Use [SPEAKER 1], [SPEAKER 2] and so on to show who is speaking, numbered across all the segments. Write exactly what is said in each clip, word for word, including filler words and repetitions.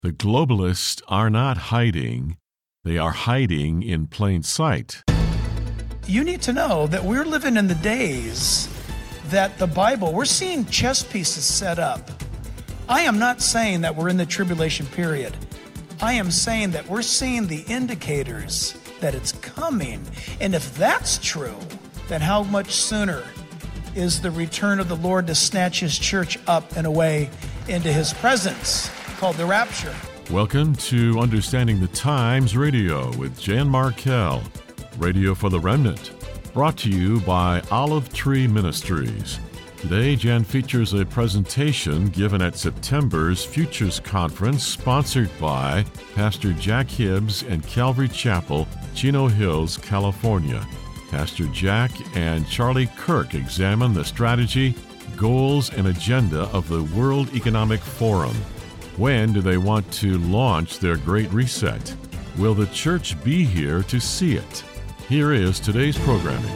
[SPEAKER 1] The globalists are not hiding. They are hiding in plain sight.
[SPEAKER 2] You need to know that we're living in the days that the Bible, we're seeing chess pieces set up. I am not saying that we're in the tribulation period. I am saying that we're seeing the indicators that it's coming. And if that's true, then how much sooner is the return of the Lord to snatch his church up and away into his presence, called the rapture.
[SPEAKER 1] Welcome to Understanding the Times Radio with Jan Markell, Radio for the Remnant, brought to you by Olive Tree Ministries. Today, Jan features a presentation given at September's Futures Conference, sponsored by Pastor Jack Hibbs and Calvary Chapel, Chino Hills, California. Pastor Jack and Charlie Kirk examine the strategy, goals, and agenda of the World Economic Forum. When do they want to launch their Great Reset? Will the church be here to see it? Here is today's programming.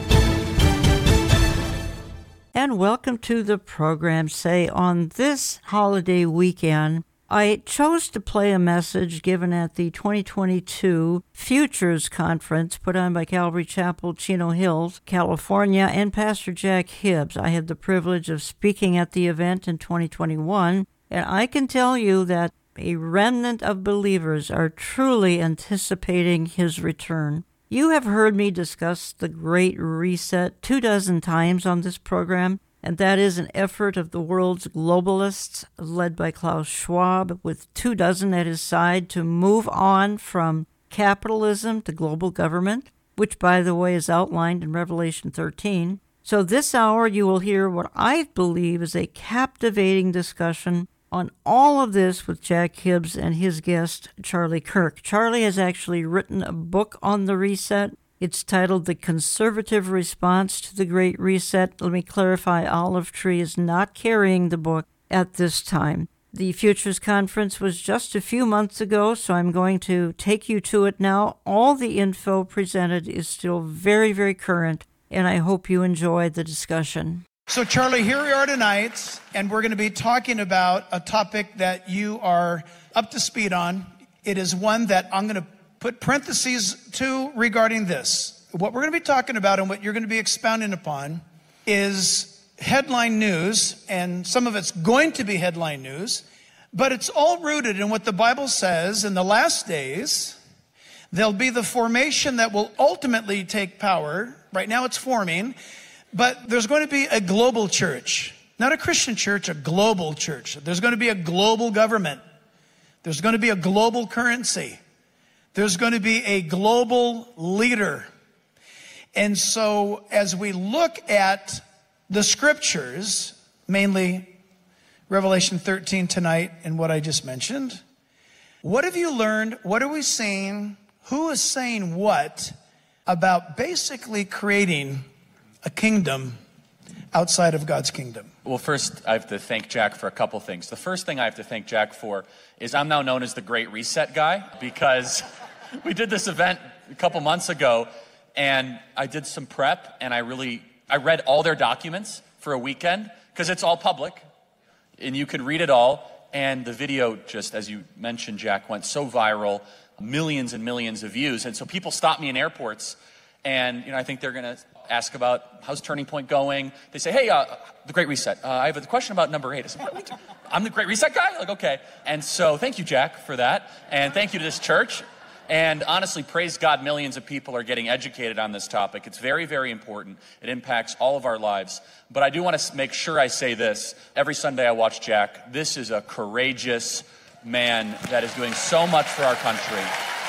[SPEAKER 3] And welcome to the program. Say, on this holiday weekend, I chose to play a message given at the twenty twenty-two Futures Conference put on by Calvary Chapel, Chino Hills, California, and Pastor Jack Hibbs. I had the privilege of speaking at the event in twenty twenty-one, and I can tell you that a remnant of believers are truly anticipating his return. You have heard me discuss the Great Reset two dozen times on this program, and that is an effort of the world's globalists, led by Klaus Schwab, with two dozen at his side, to move on from capitalism to global government, which, by the way, is outlined in Revelation thirteen. So this hour you will hear what I believe is a captivating discussion on all of this with Jack Hibbs and his guest, Charlie Kirk. Charlie has actually written a book on the reset. It's titled The Conservative Response to the Great Reset. Let me clarify, Olive Tree is not carrying the book at this time. The Futures Conference was just a few months ago, so I'm going to take you to it now. All the info presented is still very, very current, and I hope you enjoy the discussion.
[SPEAKER 2] So, Charlie, here we are tonight, and we're going to be talking about a topic that you are up to speed on. It is one that I'm going to put parentheses to regarding this. What we're going to be talking about and what you're going to be expounding upon is headline news, and some of it's going to be headline news, but it's all rooted in what the Bible says. In the last days, there'll be the formation that will ultimately take power. Right now it's forming. But there's going to be a global church, not a Christian church, a global church. There's going to be a global government. There's going to be a global currency. There's going to be a global leader. And so as we look at the scriptures, mainly Revelation thirteen tonight and what I just mentioned, what have you learned? What are we seeing? Who is saying what about basically creating a kingdom outside of God's kingdom?
[SPEAKER 4] Well, first, I have to thank Jack for a couple things. The first thing I have to thank Jack for is I'm now known as the Great Reset guy, because we did this event a couple months ago, and I did some prep, and I really, I read all their documents for a weekend, because it's all public, and you could read it all, and the video, just as you mentioned, Jack, went so viral, millions and millions of views, and so people stopped me in airports, and you know, I think they're going to ask about how's Turning Point going. They say, hey, uh, the Great Reset. Uh, I have a question about number eight. I said, what, what, I'm the Great Reset guy? Like, okay. And so thank you, Jack, for that. And thank you to this church. And honestly, praise God, millions of people are getting educated on this topic. It's very, very important. It impacts all of our lives. But I do want to make sure I say this. Every Sunday I watch Jack. This is a courageous man that is doing so much for our country.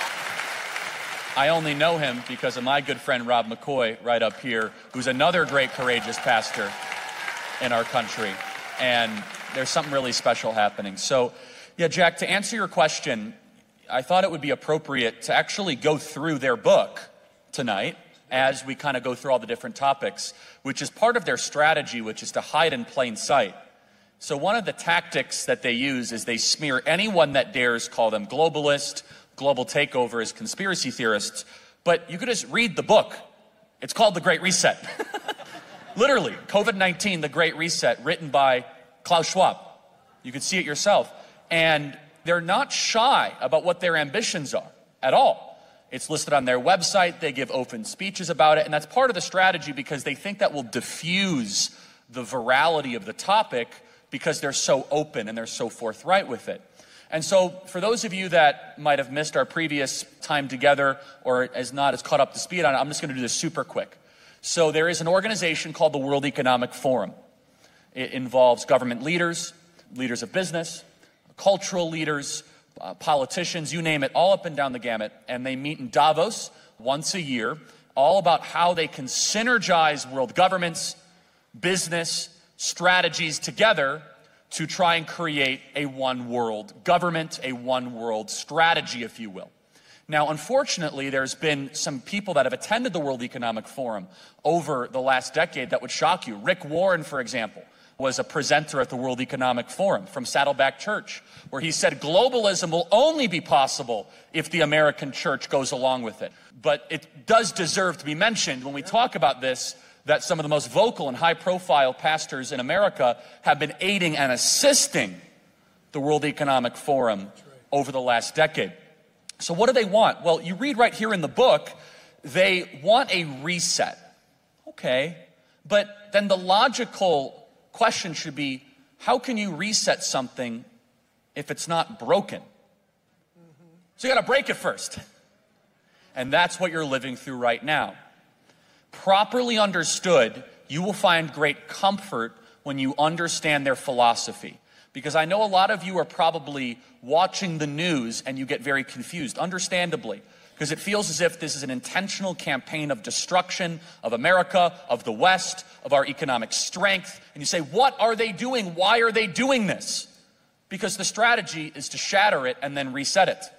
[SPEAKER 4] I only know him because of my good friend Rob McCoy right up here, who's another great, courageous pastor in our country. And there's something really special happening. So, yeah, Jack, to answer your question, I thought it would be appropriate to actually go through their book tonight as we kind of go through all the different topics, which is part of their strategy, which is to hide in plain sight. So one of the tactics that they use is they smear anyone that dares call them globalist, global takeover, as conspiracy theorists. But you could just read the book. It's called The Great Reset. Literally, COVID nineteen, The Great Reset, written by Klaus Schwab. You could see it yourself. And they're not shy about what their ambitions are at all. It's listed on their website. They give open speeches about it. And that's part of the strategy because they think that will diffuse the virality of the topic because they're so open and they're so forthright with it. And so for those of you that might have missed our previous time together or is not as caught up to speed on it, I'm just going to do this super quick. So there is an organization called the World Economic Forum. It involves government leaders, leaders of business, cultural leaders, uh, politicians, you name it, all up and down the gamut. And they meet in Davos once a year, all about how they can synergize world governments, business, strategies together to try and create a one world government, a one world strategy, if you will. Now, unfortunately, there's been some people that have attended the World Economic Forum over the last decade that would shock you. Rick Warren, for example, was a presenter at the World Economic Forum from Saddleback Church, where he said globalism will only be possible if the American church goes along with it. But it does deserve to be mentioned when we talk about this that some of the most vocal and high-profile pastors in America have been aiding and assisting the World Economic Forum over the last decade. So what do they want? Well, you read right here in the book, they want a reset. Okay, but then the logical question should be, how can you reset something if it's not broken? So you got to break it first. And that's what you're living through right now. Properly understood, you will find great comfort when you understand their philosophy. Because I know a lot of you are probably watching the news and you get very confused, understandably, because it feels as if this is an intentional campaign of destruction of America, of the West, of our economic strength. And you say, what are they doing? Why are they doing this? Because the strategy is to shatter it and then reset it.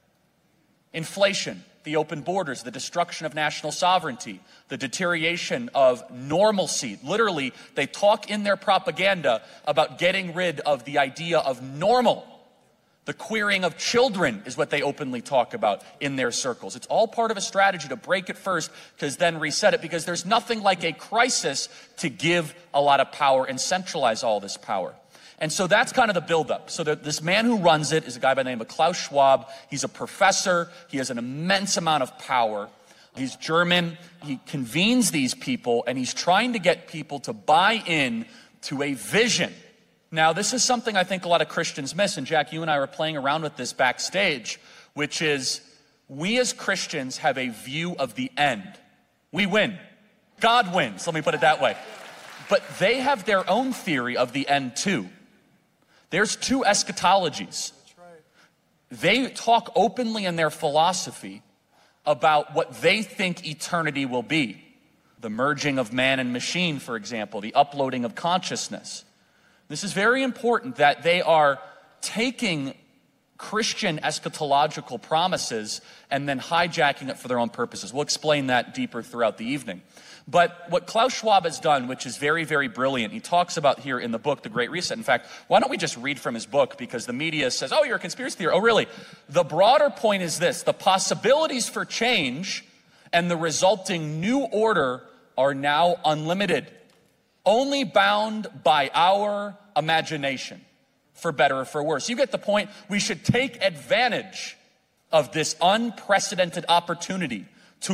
[SPEAKER 4] Inflation, the open borders, the destruction of national sovereignty, the deterioration of normalcy. Literally, they talk in their propaganda about getting rid of the idea of normal. The queering of children is what they openly talk about in their circles. It's all part of a strategy to break it first, because then reset it, because there's nothing like a crisis to give a lot of power and centralize all this power. And so that's kind of the buildup. So that this man who runs it is a guy by the name of Klaus Schwab. He's a professor. He has an immense amount of power. He's German. He convenes these people, and he's trying to get people to buy in to a vision. Now, this is something I think a lot of Christians miss, and Jack, you and I were playing around with this backstage, which is we as Christians have a view of the end. We win. God wins, let me put it that way. But they have their own theory of the end too. There's two eschatologies. They talk openly in their philosophy about what they think eternity will be. The merging of man and machine, for example, the uploading of consciousness. This is very important that they are taking Christian eschatological promises and then hijacking it for their own purposes. We'll explain that deeper throughout the evening. But what Klaus Schwab has done, which is very, very brilliant, he talks about here in the book, The Great Reset. In fact, why don't we just read from his book, because the media says, oh, you're a conspiracy theorist. Oh, really? The broader point is this: the possibilities for change and the resulting new order are now unlimited, only bound by our imagination, for better or for worse. You get the point. We should take advantage of this unprecedented opportunity to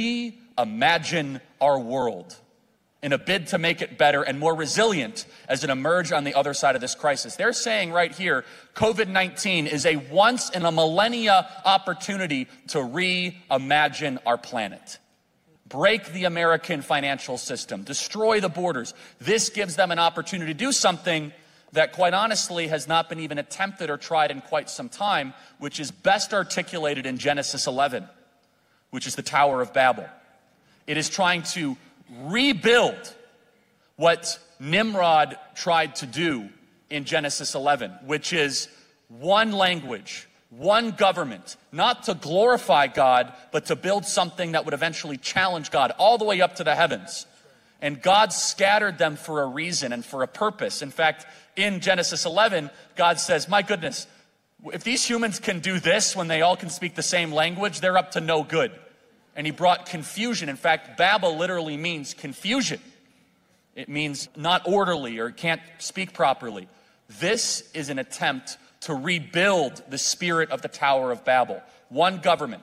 [SPEAKER 4] reimagine our world in a bid to make it better and more resilient as it emerges on the other side of this crisis. They're saying right here, COVID nineteen is a once in a millennia opportunity to reimagine our planet. Break the American financial system, destroy the borders. This gives them an opportunity to do something that, quite honestly, has not been even attempted or tried in quite some time, which is best articulated in Genesis eleven, which is the Tower of Babel. It is trying to rebuild what Nimrod tried to do in Genesis eleven, which is one language, one government, not to glorify God, but to build something that would eventually challenge God all the way up to the heavens. And God scattered them for a reason and for a purpose. In fact, in Genesis eleven, God says, my goodness, if these humans can do this when they all can speak the same language, they're up to no good. And he brought confusion. In fact, Babel literally means confusion. It means not orderly or can't speak properly. This is an attempt to rebuild the spirit of the Tower of Babel. One government,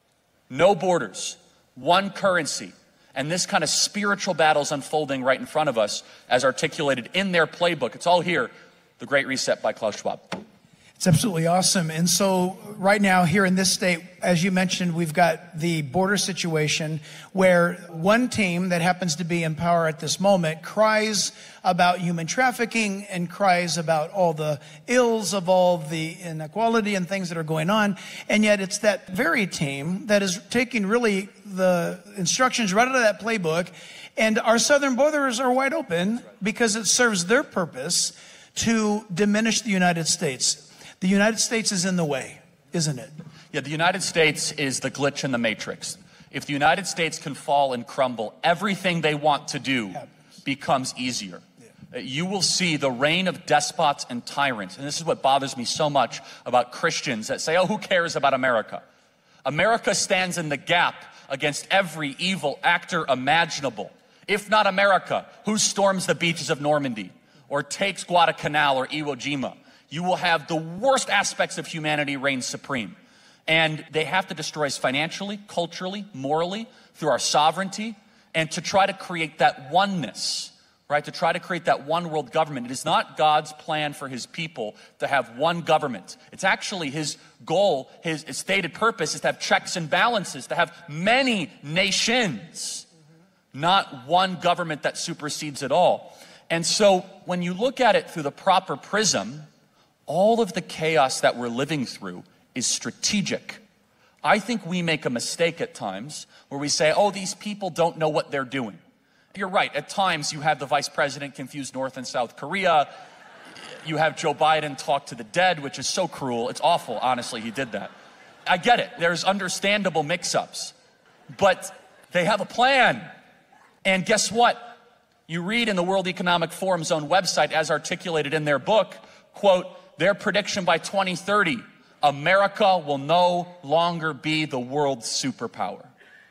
[SPEAKER 4] no borders, one currency. And this kind of spiritual battle is unfolding right in front of us as articulated in their playbook. It's all here, The Great Reset by Klaus Schwab.
[SPEAKER 2] It's absolutely awesome. And so right now here in this state, as you mentioned, we've got the border situation where one team that happens to be in power at this moment cries about human trafficking and cries about all the ills of all the inequality and things that are going on. And yet it's that very team that is taking really the instructions right out of that playbook. And our southern borders are wide open because it serves their purpose to diminish the United States. The United States is in the way, isn't it?
[SPEAKER 4] Yeah, the United States is the glitch in the matrix. If the United States can fall and crumble, everything they want to do becomes easier. Yeah. You will see the reign of despots and tyrants. And this is what bothers me so much about Christians that say, oh, who cares about America? America stands in the gap against every evil actor imaginable. If not America, who storms the beaches of Normandy or takes Guadalcanal or Iwo Jima? You will have the worst aspects of humanity reign supreme. And they have to destroy us financially, culturally, morally, through our sovereignty, and to try to create that oneness, right? To try to create that one world government. It is not God's plan for his people to have one government. It's actually his goal, his, his stated purpose is to have checks and balances, to have many nations, not one government that supersedes it all. And so when you look at it through the proper prism, all of the chaos that we're living through is strategic. I think we make a mistake at times where we say, oh, these people don't know what they're doing. You're right. At times you have the vice president confuse North and South Korea. You have Joe Biden talk to the dead, which is so cruel. It's awful, honestly, he did that. I get it. There's understandable mix-ups. But they have a plan. And guess what? You read in the World Economic Forum's own website, as articulated in their book, quote, their prediction by twenty thirty, America will no longer be the world's superpower.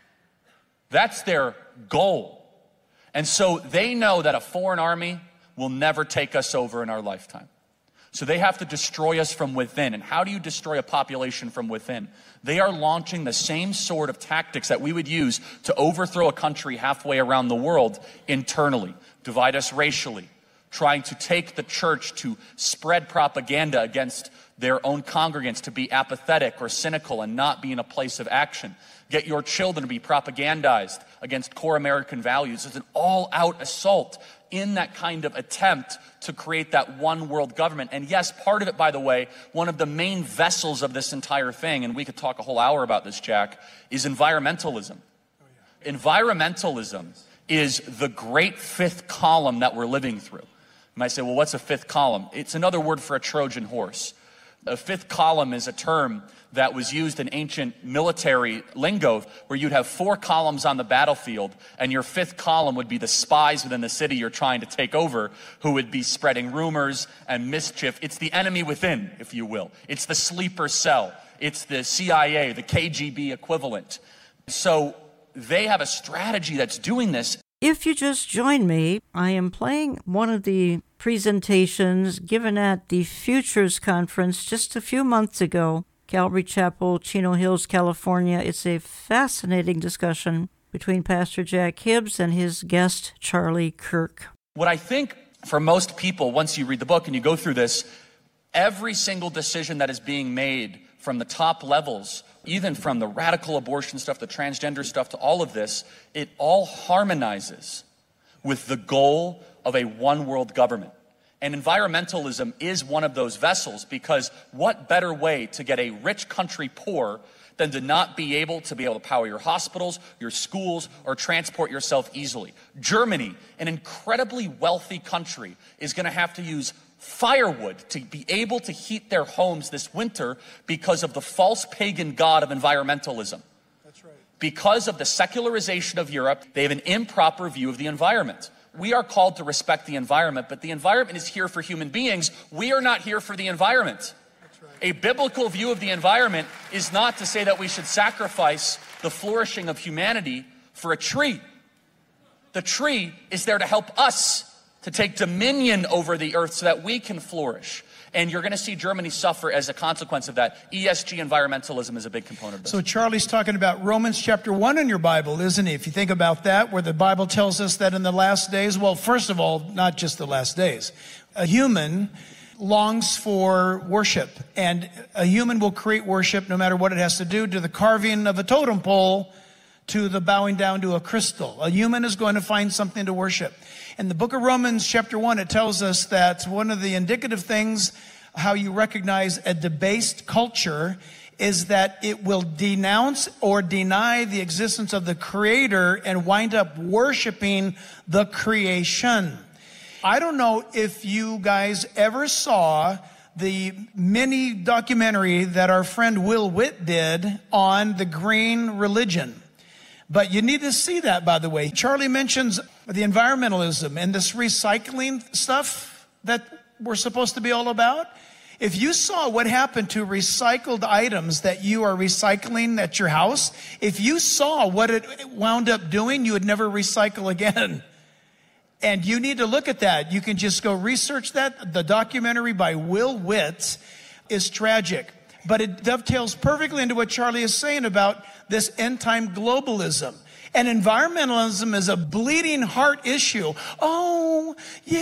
[SPEAKER 4] That's their goal. And so they know that a foreign army will never take us over in our lifetime. So they have to destroy us from within. And how do you destroy a population from within? They are launching the same sort of tactics that we would use to overthrow a country halfway around the world internally, divide us racially, trying to take the church to spread propaganda against their own congregants, to be apathetic or cynical and not be in a place of action. Get your children to be propagandized against core American values. It's an all-out assault in that kind of attempt to create that one world government. And yes, part of it, by the way, one of the main vessels of this entire thing, and we could talk a whole hour about this, Jack, is environmentalism. Oh, yeah. Environmentalism is the great fifth column that we're living through. You might say, well, what's a fifth column? It's another word for a Trojan horse. A fifth column is a term that was used in ancient military lingo where you'd have four columns on the battlefield and your fifth column would be the spies within the city you're trying to take over who would be spreading rumors and mischief. It's the enemy within, if you will. It's the sleeper cell. It's the C I A, the K G B equivalent. So they have a strategy that's doing this.
[SPEAKER 3] If you just joined me, I am playing one of the presentations given at the Futures Conference just a few months ago, Calvary Chapel, Chino Hills, California. It's a fascinating discussion between Pastor Jack Hibbs and his guest, Charlie Kirk.
[SPEAKER 4] What I think for most people, once you read the book and you go through this, every single decision that is being made from the top levels, even from the radical abortion stuff, the transgender stuff, to all of this, it all harmonizes with the goal of a one world government. And environmentalism is one of those vessels, because what better way to get a rich country poor than to not be able to be able to power your hospitals, your schools, or transport yourself easily? Germany, an incredibly wealthy country, is going to have to use firewood to be able to heat their homes this winter because of the false pagan god of environmentalism.
[SPEAKER 2] That's right.
[SPEAKER 4] Because of the secularization of Europe, they have an improper view of the environment. We are called to respect the environment, but the environment is here for human beings. We are not here for the environment. That's right. A biblical view of the environment is not to say that we should sacrifice the flourishing of humanity for a tree. The tree is there to help us to take dominion over the earth so that we can flourish. And you're going to see Germany suffer as a consequence of that. E S G environmentalism is a big component of this.
[SPEAKER 2] So Charlie's talking about Romans chapter one in your Bible, isn't he? If you think about that, where the Bible tells us that in the last days, well, first of all, not just the last days, a human longs for worship, and a human will create worship no matter what it has to do, to the carving of a totem pole, to the bowing down to a crystal. A human is going to find something to worship. In the book of Romans chapter one, it tells us that one of the indicative things, how you recognize a debased culture, is that it will denounce or deny the existence of the Creator and wind up worshiping the creation. I don't know if you guys ever saw the mini documentary that our friend Will Witt did on the green religion. But you need to see that, by the way. Charlie mentions the environmentalism and this recycling stuff that we're supposed to be all about. If you saw what happened to recycled items that you are recycling at your house, if you saw what it wound up doing, you would never recycle again. And you need to look at that. You can just go research that. The documentary by Will Witt is tragic. But it dovetails perfectly into what Charlie is saying about this end-time globalism. And environmentalism is a bleeding heart issue. Oh,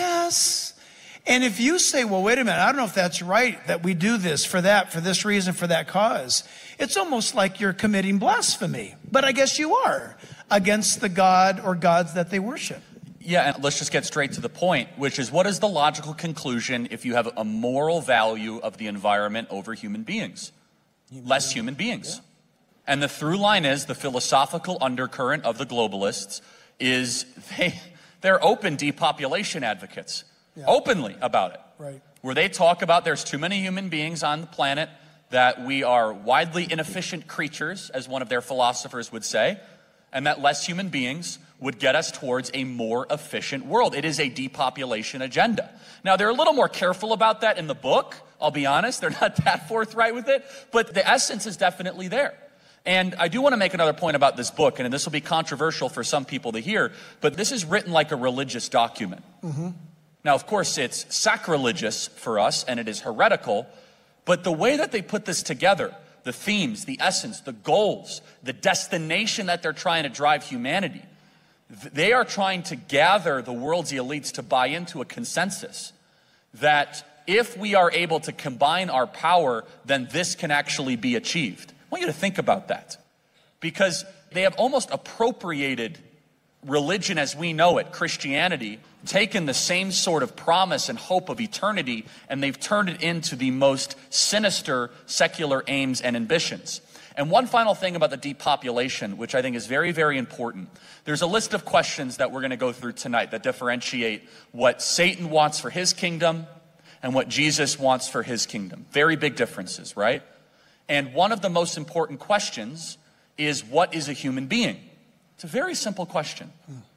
[SPEAKER 2] yes. And if you say, well, wait a minute, I don't know if that's right that we do this for that, for this reason, for that cause, it's almost like you're committing blasphemy. But I guess you are, against the God or gods that they worship.
[SPEAKER 4] Yeah, and let's just get straight to the point, which is, what is the logical conclusion if you have a moral value of the environment over human beings? Less human beings. Yeah. And the through line is, the philosophical undercurrent of the globalists is they, they're open depopulation advocates, yeah. openly about it.
[SPEAKER 2] Right.
[SPEAKER 4] Where they talk about there's too many human beings on the planet, that we are widely inefficient creatures, as one of their philosophers would say, and that less human beings would get us towards a more efficient world. It is a depopulation agenda. Now, they're a little more careful about that in the book, I'll be honest. They're not that forthright with it, but the essence is definitely there. And I do want to make another point about this book, and this will be controversial for some people to hear, but this is written like a religious document. Mm-hmm. Now, of course, it's sacrilegious for us, and it is heretical, but the way that they put this together, the themes, the essence, the goals, the destination that they're trying to drive humanity, they are trying to gather the world's elites to buy into a consensus that if we are able to combine our power, then this can actually be achieved. I want you to think about that, because they have almost appropriated religion as we know it, Christianity, taken the same sort of promise and hope of eternity, and they've turned it into the most sinister secular aims and ambitions. And one final thing about the depopulation, which I think is very, very important. There's a list of questions that we're going to go through tonight that differentiate what Satan wants for his kingdom and what Jesus wants for his kingdom. Very big differences, right? And one of the most important questions is, what is a human being? It's a very simple question,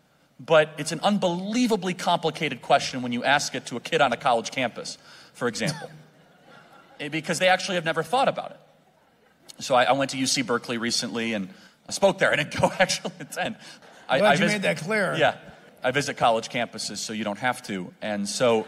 [SPEAKER 4] but it's an unbelievably complicated question when you ask it to a kid on a college campus, for example, because they actually have never thought about it. So I, I went to U C Berkeley recently, and I spoke there. I didn't go actually attend. I,
[SPEAKER 2] Glad
[SPEAKER 4] I
[SPEAKER 2] you
[SPEAKER 4] vis-
[SPEAKER 2] made that clear.
[SPEAKER 4] Yeah, I visit college campuses, so you don't have to. And so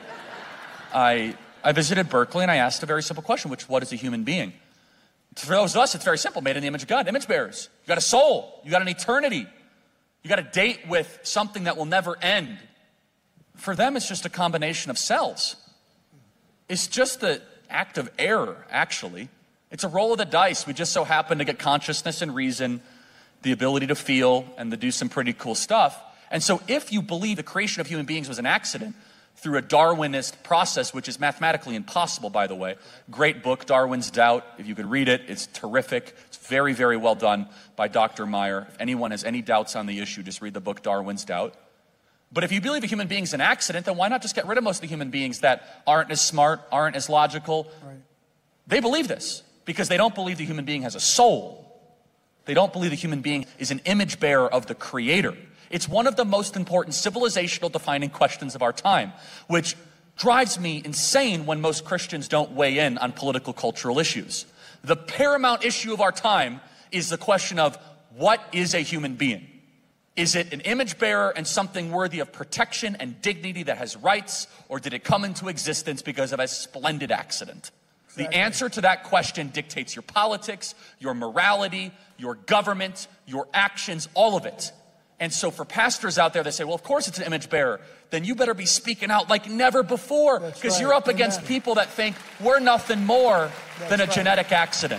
[SPEAKER 4] I I visited Berkeley, and I asked a very simple question, which, what is a human being? For those of us, it's very simple. Made in the image of God, image bearers. You got a soul. You got an eternity. You got a date with something that will never end. For them, it's just a combination of cells. It's just the act of error, actually. It's a roll of the dice. We just so happen to get consciousness and reason, the ability to feel, and to do some pretty cool stuff. And so if you believe the creation of human beings was an accident through a Darwinist process, which is mathematically impossible, by the way, great book, Darwin's Doubt. If you could read it, it's terrific. It's very, very well done by Doctor Meyer. If anyone has any doubts on the issue, just read the book, Darwin's Doubt. But if you believe a human being is an accident, then why not just get rid of most of the human beings that aren't as smart, aren't as logical? Right. They believe this, because they don't believe the human being has a soul. They don't believe the human being is an image bearer of the Creator. It's one of the most important civilizational defining questions of our time, which drives me insane when most Christians don't weigh in on political cultural issues. The paramount issue of our time is the question of, what is a human being? Is it an image bearer and something worthy of protection and dignity that has rights, or did it come into existence because of a splendid accident? Exactly. The answer to that question dictates your politics, your morality, your government, your actions, all of it. And so for pastors out there that say, well, of course it's an image bearer, then you better be speaking out like never before, because right. you're up Amen. Against people that think we're nothing more That's than a right. genetic accident.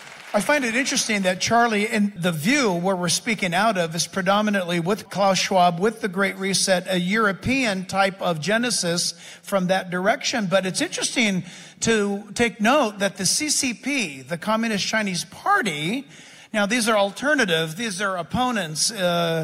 [SPEAKER 2] I find it interesting that Charlie, in the view where we're speaking out of, is predominantly with Klaus Schwab, with the Great Reset, a European type of genesis from that direction. But it's interesting to take note that the C C P, the Communist Chinese Party, now these are alternative, these are opponents uh,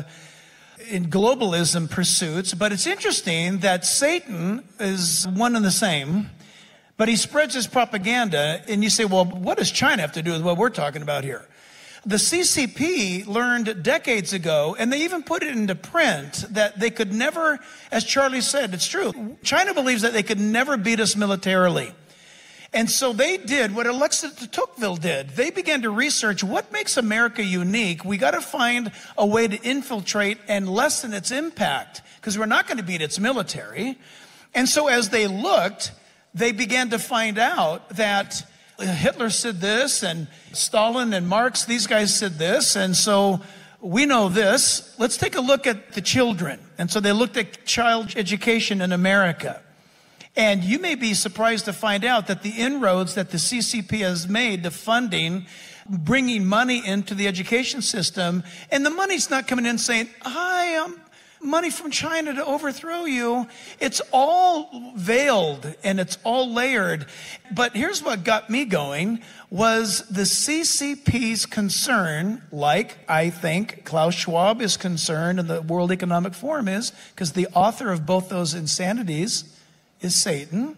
[SPEAKER 2] in globalism pursuits, but it's interesting that Satan is one and the same. But he spreads his propaganda, and you say, well, what does China have to do with what we're talking about here? The C C P learned decades ago, and they even put it into print, that they could never, as Charlie said, it's true, China believes that they could never beat us militarily. And so they did what Alexis de Tocqueville did. They began to research what makes America unique. We got to find a way to infiltrate and lessen its impact, because we're not going to beat its military. And so as they looked, they began to find out that Hitler said this, and Stalin and Marx, these guys said this, and so we know this. Let's take a look at the children. And so they looked at child education in America. And you may be surprised to find out that the inroads that the C C P has made to funding, bringing money into the education system, and the money's not coming in saying, hi, I'm money from China to overthrow you. It's all veiled and it's all layered. But here's what got me going was the C C P's concern, like I think Klaus Schwab is concerned and the World Economic Forum is, because the author of both those insanities is Satan.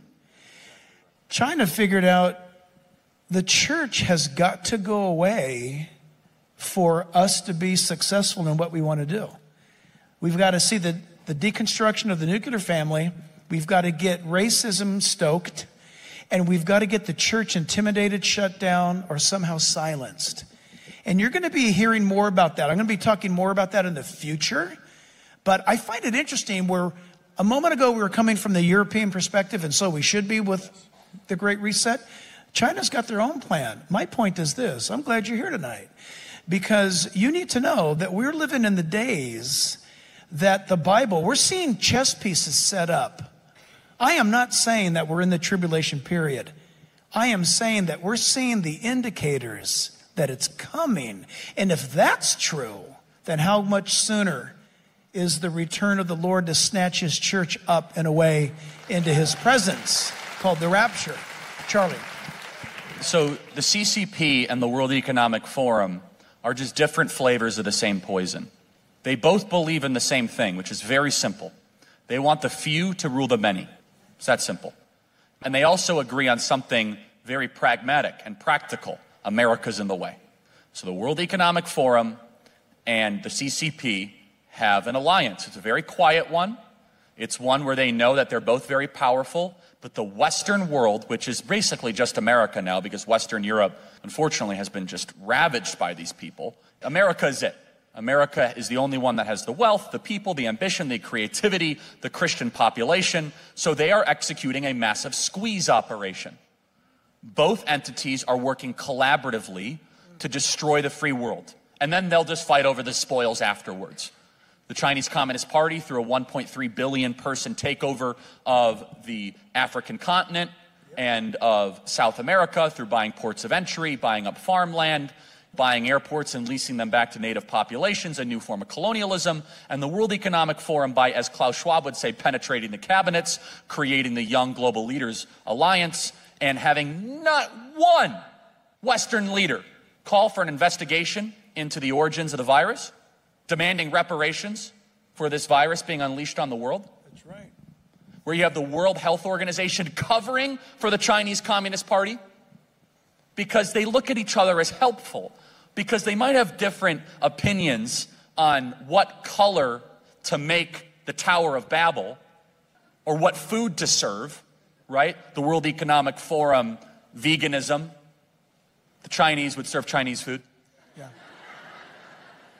[SPEAKER 2] China figured out the church has got to go away for us to be successful in what we want to do. We've got to see the, the deconstruction of the nuclear family. We've got to get racism stoked. And we've got to get the church intimidated, shut down, or somehow silenced. And you're going to be hearing more about that. I'm going to be talking more about that in the future. But I find it interesting where a moment ago we were coming from the European perspective, and so we should be with the Great Reset. China's got their own plan. My point is this. I'm glad you're here tonight, because you need to know that we're living in the days that the Bible, we're seeing chess pieces set up. I am not saying that we're in the tribulation period. I am saying that we're seeing the indicators that it's coming. And if that's true, then how much sooner is the return of the Lord to snatch his church up and away into his presence, called the rapture? Charlie.
[SPEAKER 4] So the C C P and the World Economic Forum are just different flavors of the same poison. They both believe in the same thing, which is very simple. They want the few to rule the many. It's that simple. And they also agree on something very pragmatic and practical. America's in the way. So the World Economic Forum and the C C P have an alliance. It's a very quiet one. It's one where they know that they're both very powerful, but the Western world, which is basically just America now, because Western Europe, unfortunately, has been just ravaged by these people. America is it. America is the only one that has the wealth, the people, the ambition, the creativity, the Christian population. So they are executing a massive squeeze operation. Both entities are working collaboratively to destroy the free world. And then they'll just fight over the spoils afterwards. The Chinese Communist Party, through a one point three billion person takeover of the African continent and of South America, through buying ports of entry, buying up farmland, buying airports and leasing them back to native populations, a new form of colonialism, and the World Economic Forum by, as Klaus Schwab would say, penetrating the cabinets, creating the Young Global Leaders Alliance, and having not one Western leader call for an investigation into the origins of the virus, demanding reparations for this virus being unleashed on the world.
[SPEAKER 2] That's right.
[SPEAKER 4] Where you have the World Health Organization covering for the Chinese Communist Party because they look at each other as helpful, because they might have different opinions on what color to make the Tower of Babel or what food to serve, right? The World Economic Forum, veganism. The Chinese would serve Chinese food.
[SPEAKER 2] Yeah.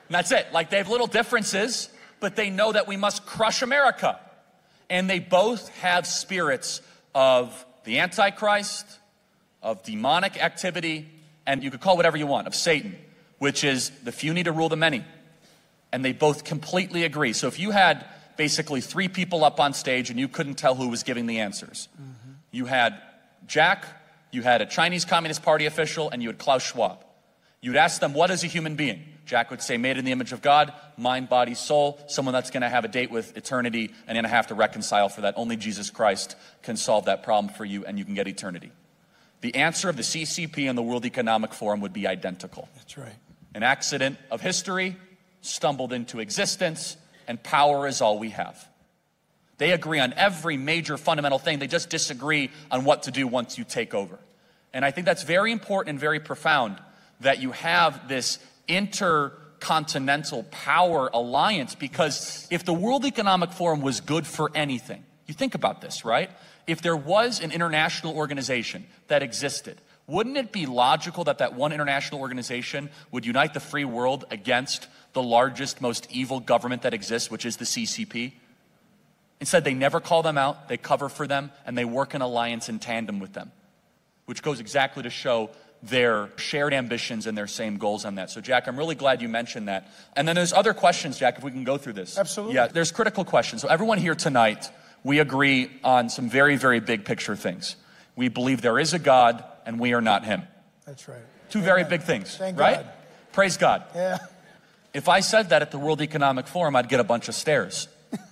[SPEAKER 4] And that's it. Like, they have little differences, but they know that we must crush America. And they both have spirits of the Antichrist, of demonic activity, and you could call it whatever you want, of Satan, which is the few need to rule the many. And they both completely agree. So if you had basically three people up on stage and you couldn't tell who was giving the answers, mm-hmm. you had Jack, you had a Chinese Communist Party official, and you had Klaus Schwab. You'd ask them, what is a human being? Jack would say, made in the image of God, mind, body, soul, someone that's going to have a date with eternity and going to have to reconcile for that. Only Jesus Christ can solve that problem for you, and you can get eternity. The answer of the C C P and the World Economic Forum would be identical.
[SPEAKER 2] That's right.
[SPEAKER 4] An accident of history stumbled into existence, and power is all we have. They agree on every major fundamental thing. They just disagree on what to do once you take over. And I think that's very important and very profound, that you have this intercontinental power alliance, because if the World Economic Forum was good for anything, you think about this, right? If there was an international organization that existed, wouldn't it be logical that that one international organization would unite the free world against the largest, most evil government that exists, which is the C C P? Instead, they never call them out, they cover for them, and they work in alliance in tandem with them, which goes exactly to show their shared ambitions and their same goals on that. So, Jack, I'm really glad you mentioned that. And then there's other questions, Jack, if we can go through this.
[SPEAKER 2] Absolutely.
[SPEAKER 4] Yeah, there's critical questions. So everyone here tonight, we agree on some very, very big picture things. We believe there is a God, and we are not him.
[SPEAKER 2] That's right.
[SPEAKER 4] Two
[SPEAKER 2] Amen.
[SPEAKER 4] very big things,
[SPEAKER 2] Thank
[SPEAKER 4] right?
[SPEAKER 2] God.
[SPEAKER 4] Praise God.
[SPEAKER 2] Yeah.
[SPEAKER 4] If I said that at the World Economic Forum, I'd get a bunch of stares.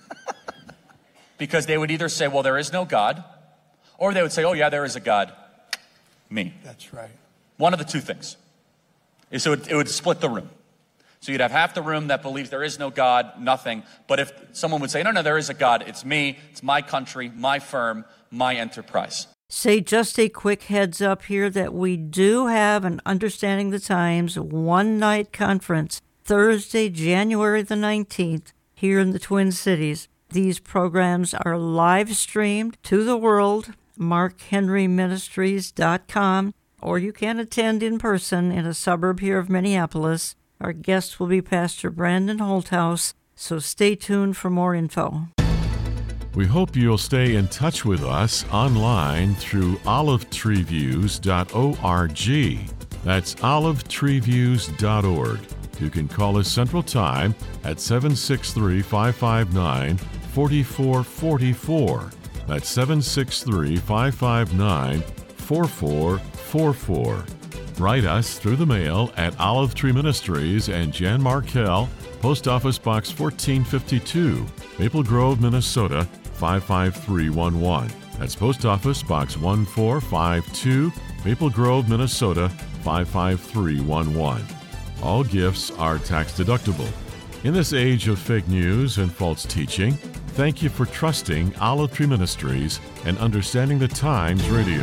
[SPEAKER 4] Because they would either say, well, there is no God, or they would say, oh, yeah, there is a God. Me.
[SPEAKER 2] That's right.
[SPEAKER 4] One of the two things. So it, it would split the room. So you'd have half the room that believes there is no God, nothing. But if someone would say, no, no, there is a God, it's me, it's my country, my firm, my enterprise.
[SPEAKER 3] Say just a quick heads up here that we do have an Understanding the Times one-night conference Thursday, January the nineteenth, here in the Twin Cities. These programs are live streamed to the world, mark henry ministries dot com, or you can attend in person in a suburb here of Minneapolis. Our guest will be Pastor Brandon Holthaus, so stay tuned for more info.
[SPEAKER 1] We hope you'll stay in touch with us online through olive tree views dot org. That's olive tree views dot org. You can call us Central Time at seven six three, five five nine, four four four four. That's seven six three, five five nine, four four four four. Write us through the mail at Olive Tree Ministries and Jan Markell, Post Office Box fourteen fifty-two, Maple Grove, Minnesota five five three one one. That's Post Office Box one four five two, Maple Grove, Minnesota five five three one one. All gifts are tax deductible. In this age of fake news and false teaching, thank you for trusting Olive Tree Ministries and Understanding the Times Radio.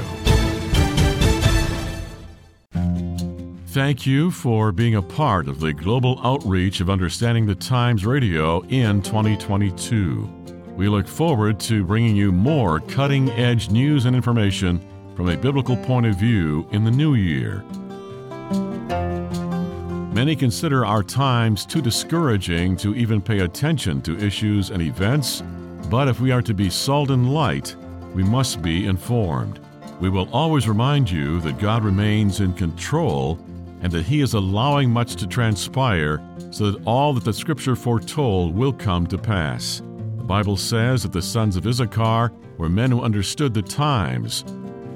[SPEAKER 1] Thank you for being a part of the global outreach of Understanding the Times Radio in twenty twenty-two. We look forward to bringing you more cutting-edge news and information from a biblical point of view in the new year. Many consider our times too discouraging to even pay attention to issues and events, but if we are to be salt and light, we must be informed. We will always remind you that God remains in control and that He is allowing much to transpire so that all that the Scripture foretold will come to pass. The Bible says that the sons of Issachar were men who understood the times.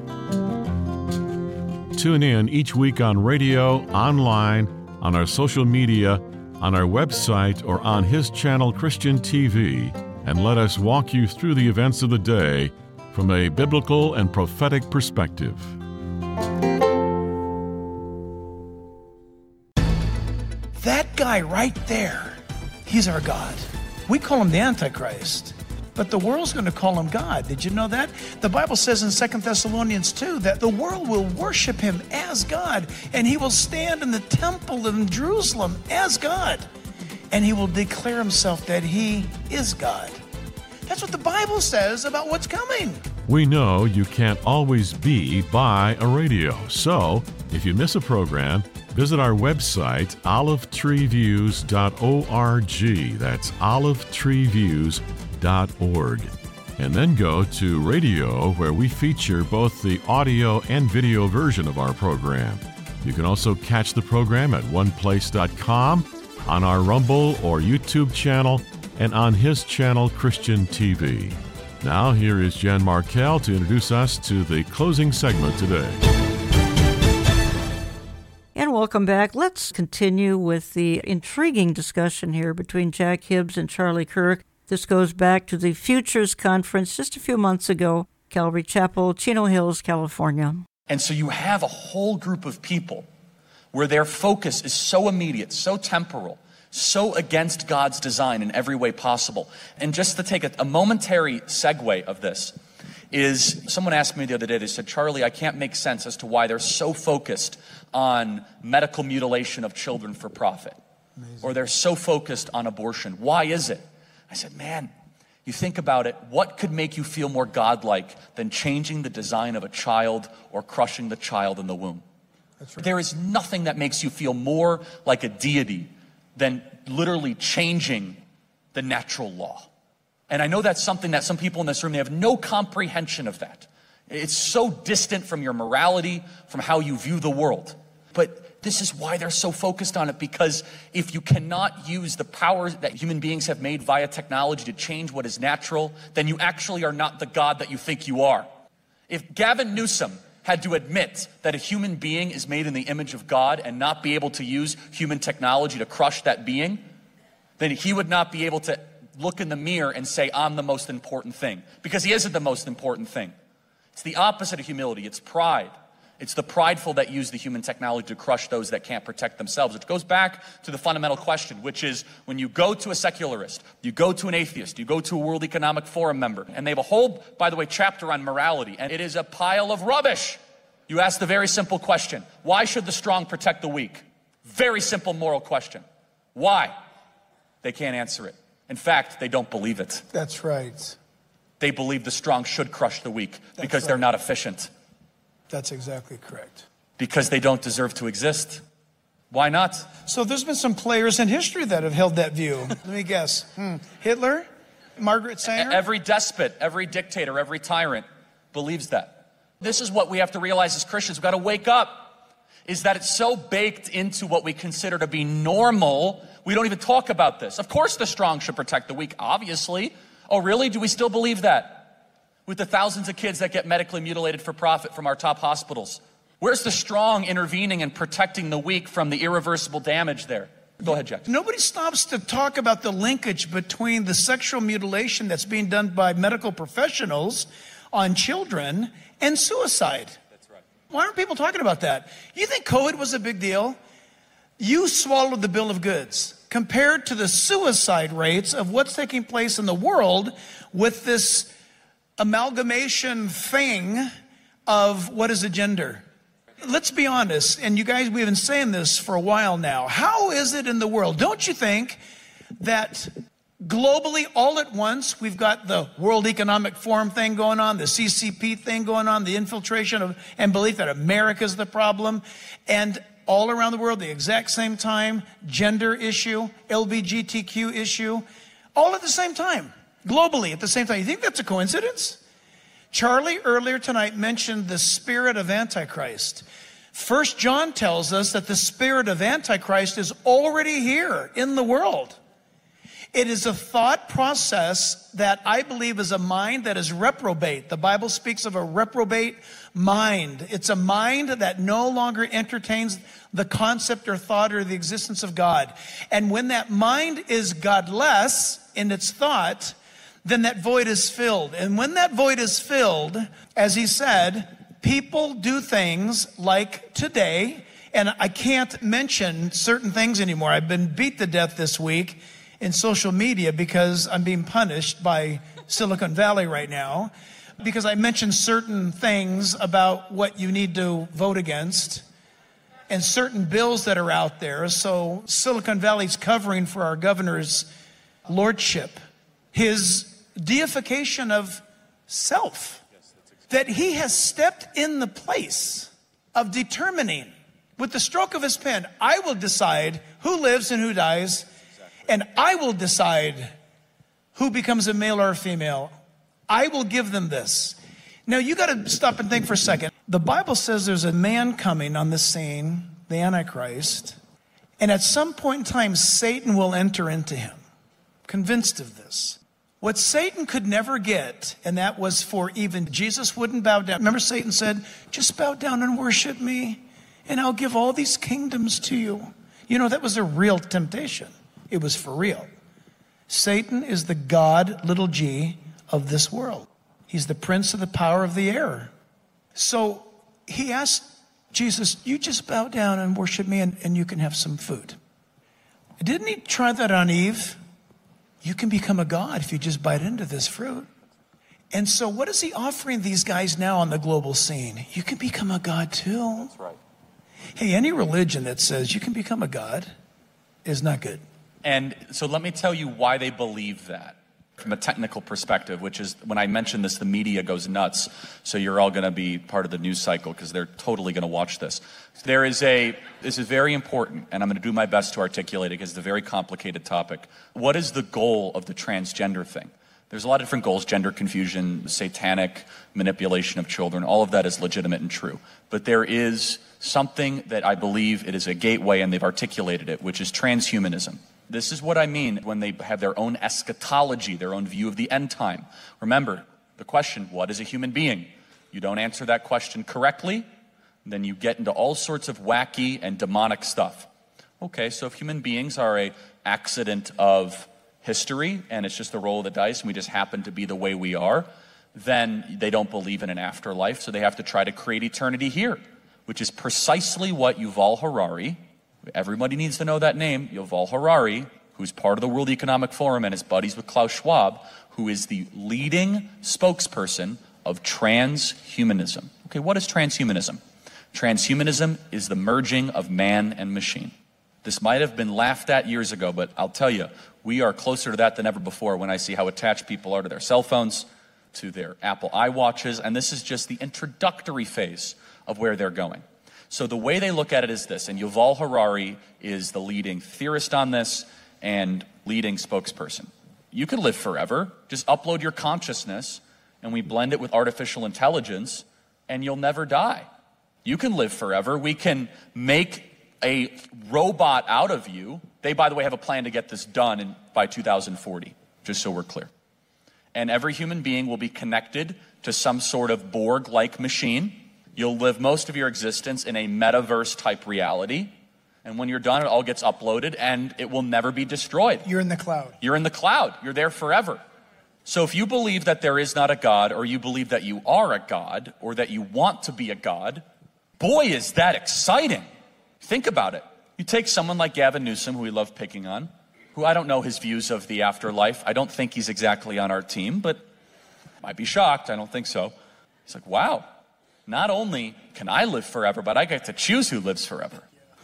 [SPEAKER 1] Tune in each week on radio, online, on our social media, on our website, or on His channel Christian T V, and let us walk you through the events of the day from a biblical and prophetic perspective.
[SPEAKER 2] That guy right there, he's our God. We call him the Antichrist, but the world's going to call him God. Did you know that? The Bible says in Second Thessalonians two that the world will worship him as God, and he will stand in the temple in Jerusalem as God, and he will declare himself that he is God. That's what the Bible says about what's coming.
[SPEAKER 1] We know you can't always be by a radio, so if you miss a program, Visit our website, olive tree views dot org. That's olive tree views dot org. And then go to radio, where we feature both the audio and video version of our program. You can also catch the program at one place dot com, on our Rumble or YouTube channel, and on his channel, Christian T V. Now, here is Jan Markell to introduce us to the closing segment today.
[SPEAKER 3] And welcome back. Let's continue with the intriguing discussion here between Jack Hibbs and Charlie Kirk. This goes back to the Futures Conference just a few months ago, Calvary Chapel, Chino Hills, California.
[SPEAKER 4] And so you have a whole group of people where their focus is so immediate, so temporal, so against God's design in every way possible. And just to take a, a momentary segue of this is, someone asked me the other day, they said, Charlie, I can't make sense as to why they're so focused on medical mutilation of children for profit. Amazing. Or they're so focused on abortion. Why is it? I said, man, you think about it, what could make you feel more godlike than changing the design of a child or crushing the child in the womb? That's right. There is nothing that makes you feel more like a deity than literally changing the natural law. And I know that's something that some people in this room, they have no comprehension of that. It's so distant from your morality, from how you view the world. But this is why they're so focused on it, because if you cannot use the power that human beings have made via technology to change what is natural, then you actually are not the God that you think you are. If Gavin Newsom had to admit that a human being is made in the image of God and not be able to use human technology to crush that being, then he would not be able to look in the mirror and say, I'm the most important thing, because he isn't the most important thing. It's the opposite of humility. It's pride. It's the prideful that use the human technology to crush those that can't protect themselves. It goes back to the fundamental question, which is, when you go to a secularist, you go to an atheist, you go to a World Economic Forum member, and they have a whole, by the way, chapter on morality, and it is a pile of rubbish. You ask the very simple question, why should the strong protect the weak? Very simple moral question. Why? They can't answer it. In fact, they don't believe it.
[SPEAKER 2] That's right.
[SPEAKER 4] They believe the strong should crush the weak That's because right. they're not efficient.
[SPEAKER 2] That's exactly correct.
[SPEAKER 4] Because they don't deserve to exist. Why not?
[SPEAKER 2] So there's been some players in history that have held that view. Let me guess. Hmm. Hitler? Margaret Sanger?
[SPEAKER 4] Every despot, every dictator, every tyrant believes that. This is what we have to realize as Christians. We've got to wake up. Is that it's so baked into what we consider to be normal, we don't even talk about this. Of course the strong should protect the weak, obviously. Oh, really? Do we still believe that? With the thousands of kids that get medically mutilated for profit from our top hospitals. Where's the strong intervening and protecting the weak from the irreversible damage there? Go ahead, Jack.
[SPEAKER 2] Nobody stops to talk about the linkage between the sexual mutilation that's being done by medical professionals on children and suicide.
[SPEAKER 4] That's right.
[SPEAKER 2] Why aren't people talking about that? You think COVID was a big deal? You swallowed the bill of goods compared to the suicide rates of what's taking place in the world with this amalgamation thing of what is a gender. Let's be honest, and you guys, we've been saying this for a while now. How is it in the world? Don't you think that globally, all at once, we've got the World Economic Forum thing going on, the C C P thing going on, the infiltration of and belief that America's the problem, and all around the world, the exact same time, gender issue, L G B T Q issue, all at the same time. Globally, at the same time. You think that's a coincidence? Charlie earlier tonight mentioned the spirit of Antichrist. First John tells us that the spirit of Antichrist is already here in the world. It is a thought process that I believe is a mind that is reprobate. The Bible speaks of a reprobate mind. It's a mind that no longer entertains the concept or thought or the existence of God. And when that mind is godless in its thought, then that void is filled. And when that void is filled, as he said, people do things like today, and I can't mention certain things anymore. I've been beat to death this week in social media because I'm being punished by Silicon Valley right now because I mentioned certain things about what you need to vote against and certain bills that are out there. So Silicon Valley's covering for our governor's lordship, his deification of self, that he has stepped in the place of determining With the stroke of his pen, I will decide who lives and who dies, and I will decide who becomes a male or a female. I will give them this. Now, you got to stop and think for a second. The Bible says there's a man coming on the scene, the Antichrist, and at some point in time, Satan will enter into him, convinced of this. What Satan could never get, and that was for even Jesus wouldn't bow down. Remember, Satan said, just bow down and worship me, and I'll give all these kingdoms to you. You know, that was a real temptation. It was for real. Satan is the God, little g, of this world. He's the prince of the power of the air. So he asked Jesus, you just bow down and worship me, and, and you can have some food. Didn't he try that on Eve? You can become a god if you just bite into this fruit. And so what is he offering these guys now on the global scene? You can become a god too.
[SPEAKER 4] That's right.
[SPEAKER 2] Hey, any religion that says you can become a god is not good.
[SPEAKER 4] And so let me tell you why they believe that from a technical perspective, which is when I mention this, the media goes nuts. So you're all going to be part of the news cycle because they're totally going to watch this. There is a, this is very important, and I'm going to do my best to articulate it because it's a very complicated topic. What is the goal of the transgender thing? There's a lot of different goals: gender confusion, satanic manipulation of children. All of that is legitimate and true. But there is something that I believe it is a gateway, and they've articulated it, which is transhumanism. This is what I mean when they have their own eschatology, their own view of the end time. Remember, the question, what is a human being? You don't answer that question correctly, then you get into all sorts of wacky and demonic stuff. Okay, so if human beings are an accident of history, and it's just the roll of the dice, and we just happen to be the way we are, then they don't believe in an afterlife, so they have to try to create eternity here, which is precisely what Yuval Harari, everybody needs to know that name, Yuval Harari, who's part of the World Economic Forum and is buddies with Klaus Schwab, who is the leading spokesperson of transhumanism. Okay, what is transhumanism? Transhumanism is the merging of man and machine. This might have been laughed at years ago, but I'll tell you, we are closer to that than ever before when I see how attached people are to their cell phones, to their Apple iWatches, and this is just the introductory phase of where they're going. So the way they look at it is this, and Yuval Harari is the leading theorist on this and leading spokesperson. You could live forever, just upload your consciousness, and we blend it with artificial intelligence, and you'll never die. You can live forever. We can make a robot out of you. They, by the way, have a plan to get this done in, by two thousand forty, just so we're clear. And every human being will be connected to some sort of Borg-like machine. You'll live most of your existence in a metaverse-type reality. And when you're done, it all gets uploaded, and it will never be destroyed.
[SPEAKER 2] You're in the cloud.
[SPEAKER 4] You're in the cloud. You're there forever. So if you believe that there is not a God, or you believe that you are a God, or that you want to be a God, boy, is that exciting. Think about it. You take someone like Gavin Newsom, who we love picking on, who I don't know his views of the afterlife. I don't think he's exactly on our team, but might be shocked. I don't think so. He's like, wow, not only can I live forever, but I get to choose who lives forever.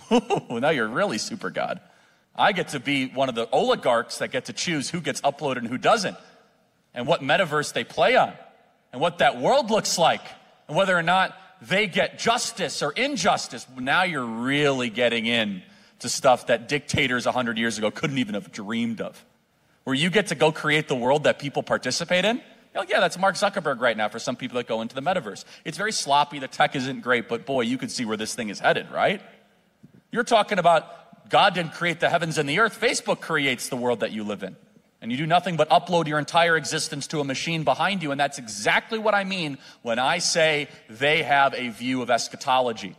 [SPEAKER 4] Now you're really super God. I get to be one of the oligarchs that get to choose who gets uploaded and who doesn't, and what metaverse they play on, and what that world looks like, and whether or not they get justice or injustice. Now you're really getting in to stuff that dictators one hundred years ago couldn't even have dreamed of. Where you get to go create the world that people participate in. You're like, yeah, that's Mark Zuckerberg right now for some people that go into the metaverse. It's very sloppy, the tech isn't great, but boy, you can see where this thing is headed, right? You're talking about God didn't create the heavens and the earth. Facebook creates the world that you live in. And you do nothing but upload your entire existence to a machine behind you. And that's exactly what I mean when I say they have a view of eschatology.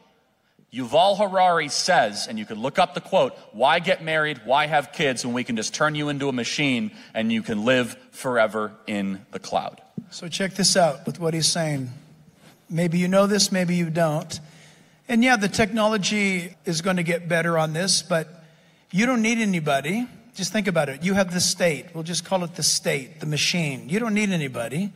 [SPEAKER 4] Yuval Harari says, and you can look up the quote, why get married, why have kids when we can just turn you into a machine and you can live forever in the cloud?
[SPEAKER 2] So check this out with what he's saying. Maybe you know this, maybe you don't. And yeah, the technology is going to get better on this, but you don't need anybody. Just think about it. You have the state. We'll just call it the state, the machine. You don't need anybody.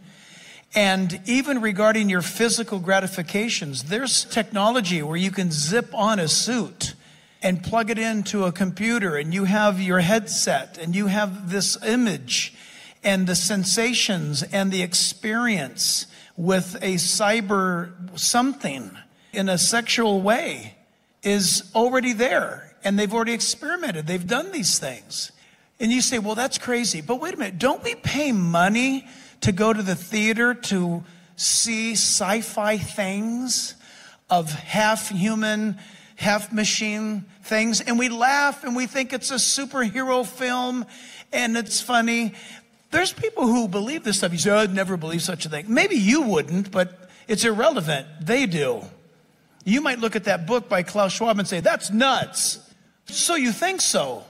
[SPEAKER 2] And even regarding your physical gratifications, there's technology where you can zip on a suit and plug it into a computer, and you have your headset, and you have this image and the sensations and the experience with a cyber something in a sexual way. is already there, and they've already experimented. They've done these things. And you say, well, that's crazy. But wait a minute, don't we pay money to go to the theater to see sci-fi things of half human, half machine things? And we laugh and we think it's a superhero film and it's funny. There's people who believe this stuff. You say, oh, I'd never believe such a thing. Maybe you wouldn't, but it's irrelevant. They do. You might look at that book by Klaus Schwab and say, that's nuts. So you think so,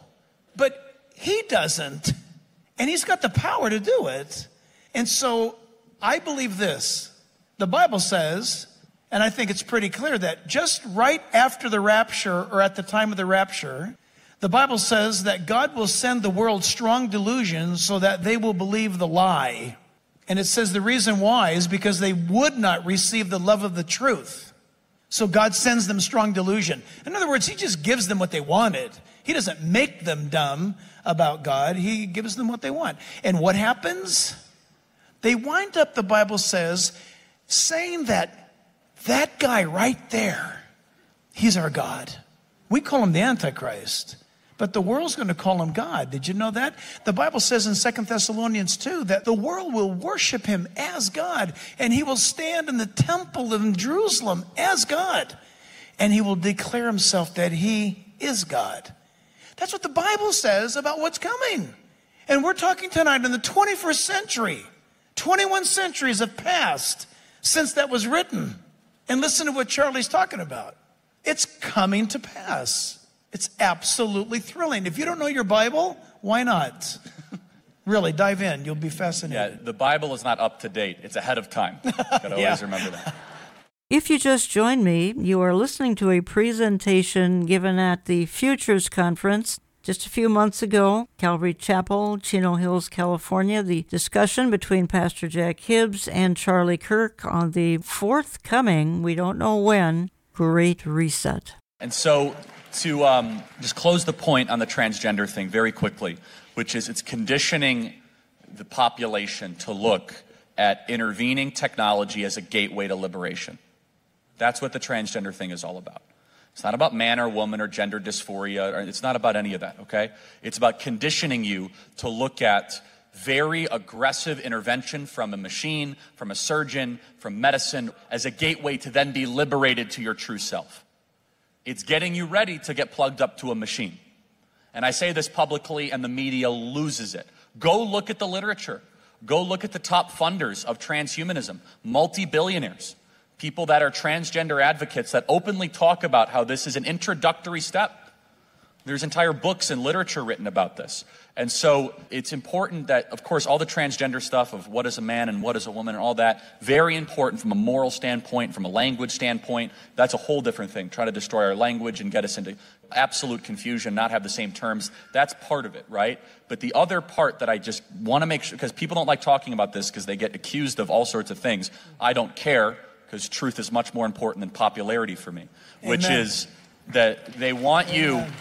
[SPEAKER 2] but he doesn't. And he's got the power to do it. And so I believe this. The Bible says, and I think it's pretty clear, that just right after the rapture, or at the time of the rapture, the Bible says that God will send the world strong delusion so that they will believe the lie. And it says the reason why is because they would not receive the love of the truth. So God sends them strong delusion. In other words, he just gives them what they wanted. He doesn't make them dumb about God. He gives them what they want. And what happens? They wind up, the Bible says, saying that that guy right there, he's our God. We call him the Antichrist, but the world's going to call him God. Did you know that? The Bible says in Second Thessalonians two that the world will worship him as God, and he will stand in the temple in Jerusalem as God, and he will declare himself that he is God. That's what the Bible says about what's coming. And we're talking tonight in the twenty-first century. twenty-one centuries have passed since that was written. And listen to what Charlie's talking about. It's coming to pass. It's absolutely thrilling. If you don't know your Bible, why not? Really, dive in. You'll be fascinated.
[SPEAKER 4] Yeah, the Bible is not up to date. It's ahead of time. Gotta always
[SPEAKER 2] Yeah.
[SPEAKER 4] remember that.
[SPEAKER 3] If you just joined me, you are listening to a presentation given at the Futures Conference just a few months ago, Calvary Chapel, Chino Hills, California. The discussion between Pastor Jack Hibbs and Charlie Kirk on the forthcoming, we don't know when, Great Reset.
[SPEAKER 4] And so to um, just close the point on the transgender thing very quickly, which is it's conditioning the population to look at intervening technology as a gateway to liberation. That's what the transgender thing is all about. It's not about man or woman or gender dysphoria. Or it's not about any of that, okay? It's about conditioning you to look at very aggressive intervention from a machine, from a surgeon, from medicine, as a gateway to then be liberated to your true self. It's getting you ready to get plugged up to a machine. And I say this publicly, and the media loses it. Go look at the literature. Go look at the top funders of transhumanism, multi-billionaires, people that are transgender advocates that openly talk about how this is an introductory step. There's entire books and literature written about this. And so it's important that, of course, all the transgender stuff of what is a man and what is a woman and all that, very important from a moral standpoint, from a language standpoint. That's a whole different thing. Try to destroy our language and get us into absolute confusion, not have the same terms. That's part of it, right? But the other part that I just want to make sure, because people don't like talking about this because they get accused of all sorts of things. I don't care, because truth is much more important than popularity for me, Amen. Which is that they want you... Amen.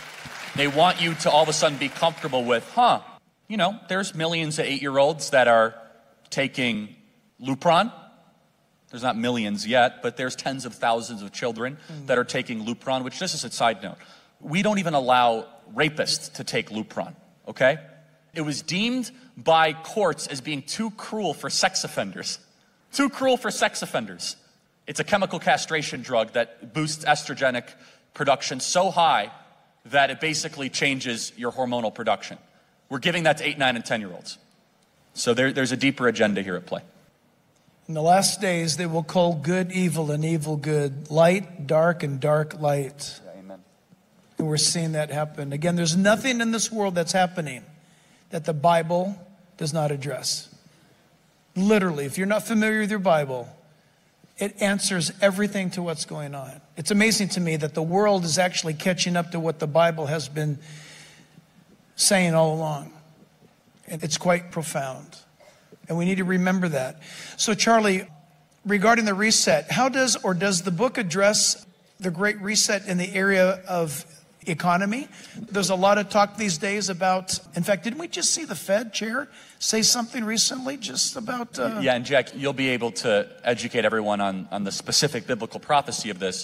[SPEAKER 4] They want you to all of a sudden be comfortable with, huh, you know, there's millions of eight-year-olds that are taking Lupron. There's not millions yet, but there's tens of thousands of children that are taking Lupron, which, just as a side note, we don't even allow rapists to take Lupron, okay? It was deemed by courts as being too cruel for sex offenders. Too cruel for sex offenders. It's a chemical castration drug that boosts estrogenic production so high that it basically changes your hormonal production. We're giving that to eight, nine, and ten-year-olds. So there, there's a deeper agenda here at play.
[SPEAKER 2] In the last days, they will call good evil and evil good, light, dark, and dark light.
[SPEAKER 4] Yeah, amen.
[SPEAKER 2] And we're seeing that happen. Again, there's nothing in this world that's happening that the Bible does not address. Literally, if you're not familiar with your Bible, it answers everything to what's going on. It's amazing to me that the world is actually catching up to what the Bible has been saying all along. And it's quite profound. And we need to remember that. So, Charlie, regarding the reset, how does or does the book address the Great Reset in the area of economy? There's a lot of talk these days about, in fact, didn't we just see the Fed chair say something recently just about... Uh,
[SPEAKER 4] yeah, and Jack, you'll be able to educate everyone on, on the specific biblical prophecy of this.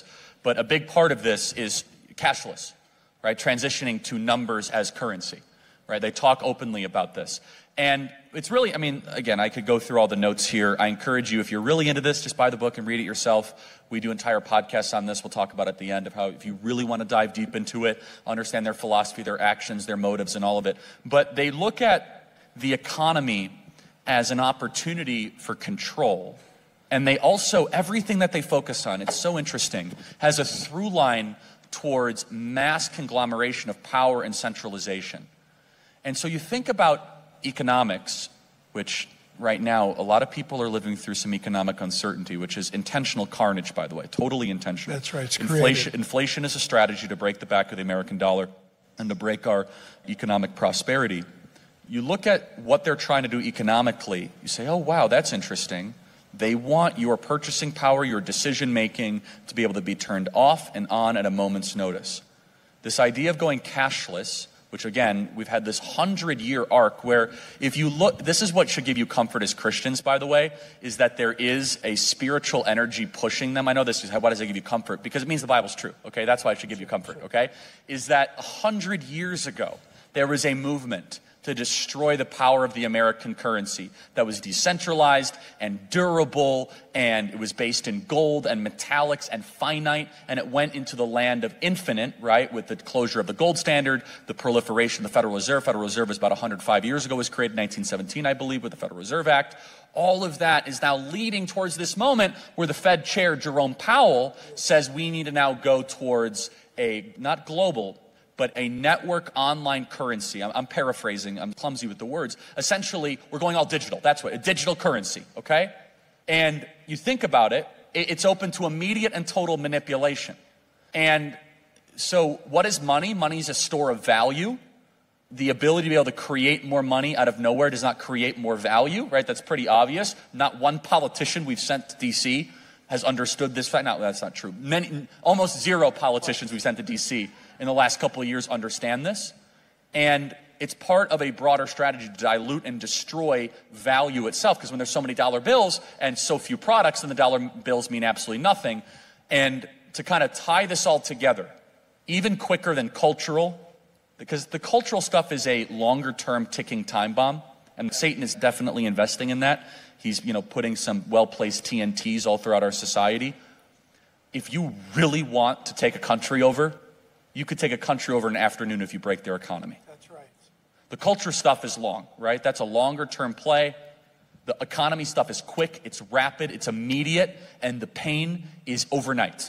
[SPEAKER 4] But a big part of this is cashless, right? Transitioning to numbers as currency, right? They talk openly about this. And it's really, I mean, again, I could go through all the notes here. I encourage you, if you're really into this, just buy the book and read it yourself. We do entire podcasts on this. We'll talk about at the end of how, if you really want to dive deep into it, understand their philosophy, their actions, their motives, and all of it. But they look at the economy as an opportunity for control. And they also, everything that they focus on, it's so interesting, has a through line towards mass conglomeration of power and centralization. And so you think about economics, which right now a lot of people are living through some economic uncertainty, which is intentional carnage, by the way, totally intentional.
[SPEAKER 2] That's right. It's
[SPEAKER 4] inflation,
[SPEAKER 2] created.
[SPEAKER 4] inflation is a strategy to break the back of the American dollar and to break our economic prosperity. You look at what they're trying to do economically, you say, oh, wow, that's interesting. They want your purchasing power, your decision making to be able to be turned off and on at a moment's notice. This idea of going cashless, which again, we've had this hundred-year arc where if you look, this is what should give you comfort as Christians, by the way, is that there is a spiritual energy pushing them. I know this is, why does it give you comfort? Because it means the Bible's true, okay? That's why it should give you comfort, okay? Is that a hundred years ago, there was a movement to destroy the power of the American currency that was decentralized and durable, and it was based in gold and metallics and finite, and it went into the land of infinite, right, with the closure of the gold standard, the proliferation of the Federal Reserve. Federal Reserve was about one hundred five years ago, was created in nineteen seventeen, I believe, with the Federal Reserve Act. All of that is now leading towards this moment where the Fed chair, Jerome Powell, says we need to now go towards a, not global, but a network online currency. I'm, I'm paraphrasing, I'm clumsy with the words. Essentially, we're going all digital. That's what, a digital currency, okay? And you think about it, it, it's open to immediate and total manipulation. And so what is money? Money is a store of value. The ability to be able to create more money out of nowhere does not create more value, right? That's pretty obvious. Not one politician we've sent to D C has understood this fact. No, that's not true. Many, almost zero politicians we've sent to D C in the last couple of years understand this. And it's part of a broader strategy to dilute and destroy value itself, because when there's so many dollar bills and so few products, then the dollar bills mean absolutely nothing. And to kind of tie this all together, even quicker than cultural, because the cultural stuff is a longer term ticking time bomb, and Satan is definitely investing in that. He's, you know, putting some well-placed T N Ts all throughout our society. If you really want to take a country over, you could take a country over in an afternoon if you break their economy.
[SPEAKER 2] That's right.
[SPEAKER 4] The culture stuff is long, right? That's a longer term play. The economy stuff is quick, it's rapid, it's immediate, and the pain is overnight.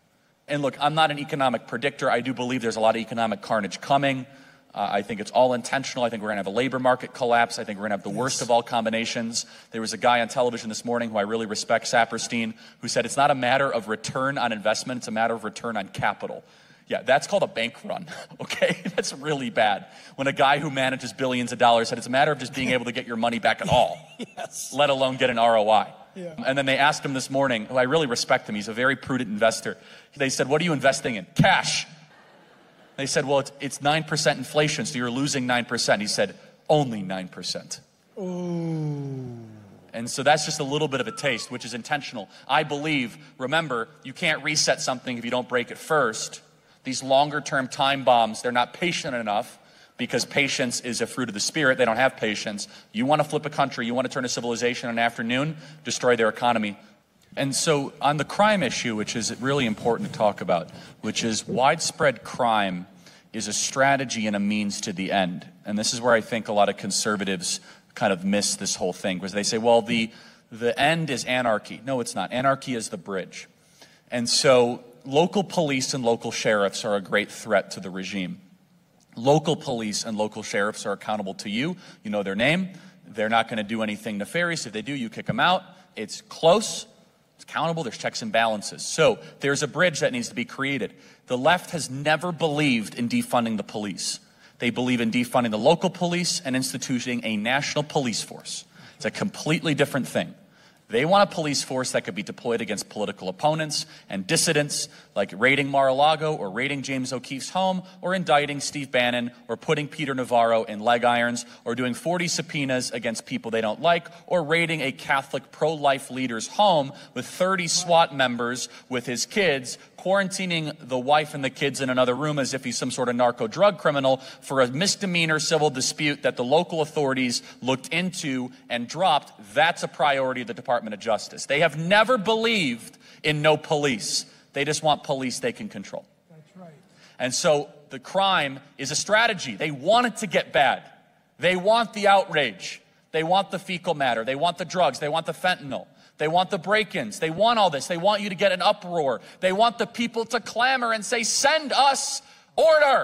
[SPEAKER 4] And look, I'm not an economic predictor. I do believe there's a lot of economic carnage coming. Uh, I think it's all intentional. I think we're going to have a labor market collapse. I think we're going to have the worst yes. of all combinations. There was a guy on television this morning who I really respect, Saperstein, who said it's not a matter of return on investment, it's a matter of return on capital. Yeah, that's called a bank run, okay? That's really bad. When a guy who manages billions of dollars said it's a matter of just being able to get your money back at all, yes. let alone get an R O I. Yeah. And then they asked him this morning, who I really respect him, he's a very prudent investor. They said, what are you investing in? Cash. They said, well, it's, it's nine percent inflation, so you're losing nine percent. He said, only nine percent.
[SPEAKER 2] Ooh.
[SPEAKER 4] And so that's just a little bit of a taste, which is intentional. I believe, remember, you can't reset something if you don't break it first. These longer-term time bombs, they're not patient enough, because patience is a fruit of the Spirit. They don't have patience. You want to flip a country, you want to turn a civilization in an afternoon, destroy their economy. And so on the crime issue, which is really important to talk about, which is widespread crime is a strategy and a means to the end. And this is where I think a lot of conservatives kind of miss this whole thing, because they say, well, the, the end is anarchy. No, it's not. Anarchy is the bridge. And so local police and local sheriffs are a great threat to the regime. Local police and local sheriffs are accountable to you. You know their name. They're not going to do anything nefarious. If they do, you kick them out. It's close. It's accountable. There's checks and balances. So there's a bridge that needs to be created. The left has never believed in defunding the police. They believe in defunding the local police and instituting a national police force. It's a completely different thing. They want a police force that could be deployed against political opponents and dissidents, like raiding Mar-a-Lago or raiding James O'Keefe's home or indicting Steve Bannon or putting Peter Navarro in leg irons or doing forty subpoenas against people they don't like or raiding a Catholic pro-life leader's home with thirty SWAT members with his kids, quarantining the wife and the kids in another room as if he's some sort of narco drug criminal for a misdemeanor civil dispute that the local authorities looked into and dropped. That's a priority of the Department of Justice. They have never believed in no police. They just want police they can control.
[SPEAKER 2] That's right.
[SPEAKER 4] And so the crime is a strategy. They want it to get bad. They want the outrage. They want the fecal matter. They want the drugs. They want the fentanyl. They want the break-ins. They want all this. They want you to get an uproar. They want the people to clamor and say, send us order.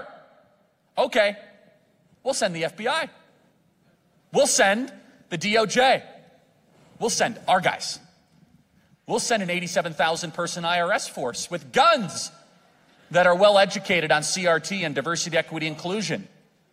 [SPEAKER 4] Okay, we'll send the F B I. We'll send the D O J. We'll send our guys. We'll send an eighty-seven thousand person I R S force with guns that are well educated on C R T and diversity, equity, inclusion.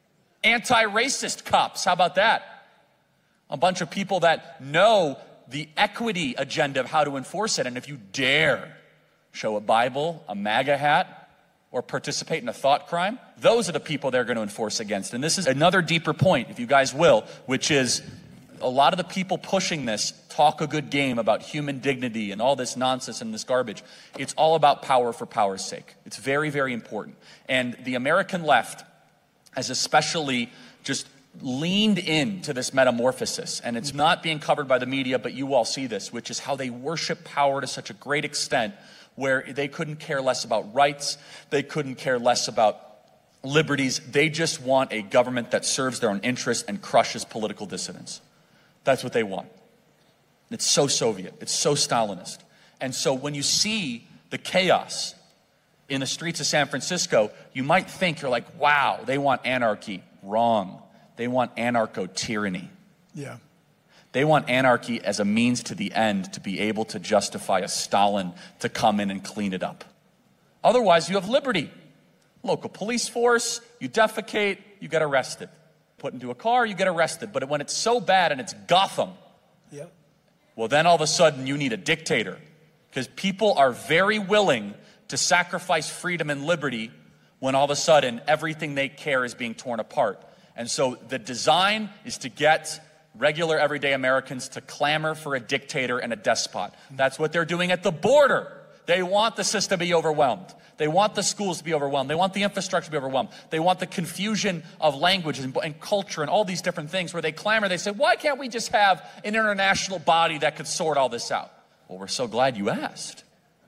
[SPEAKER 4] Anti-racist cops, how about that? A bunch of people that know the equity agenda of how to enforce it. And if you dare show a Bible, a MAGA hat, or participate in a thought crime, those are the people they're going to enforce against. And this is another deeper point, if you guys will, which is a lot of the people pushing this talk a good game about human dignity and all this nonsense and this garbage. It's all about power for power's sake. It's very, very important. And the American left has especially just leaned into this metamorphosis. And it's not being covered by the media, but you all see this, which is how they worship power to such a great extent where they couldn't care less about rights. They couldn't care less about liberties. They just want a government that serves their own interests and crushes political dissidents. That's what they want. It's so Soviet. It's so Stalinist. And so when you see the chaos in the streets of San Francisco, you might think, you're like, wow, they want anarchy. Wrong. They want anarcho-tyranny.
[SPEAKER 2] Yeah.
[SPEAKER 4] They want anarchy as a means to the end to be able to justify a Stalin to come in and clean it up. Otherwise, you have liberty. Local police force, you defecate, you get arrested. Put into a car, you get arrested. But when it's so bad and it's Gotham,
[SPEAKER 2] yep.
[SPEAKER 4] Well, then all of a sudden you need a dictator. Because people are very willing to sacrifice freedom and liberty when all of a sudden everything they care is being torn apart. And so the design is to get regular everyday Americans to clamor for a dictator and a despot. That's what they're doing at the border. They want the system to be overwhelmed. They want the schools to be overwhelmed. They want the infrastructure to be overwhelmed. They want the confusion of languages and, and culture and all these different things where they clamor. They say, why can't we just have an international body that could sort all this out? Well, we're so glad you asked.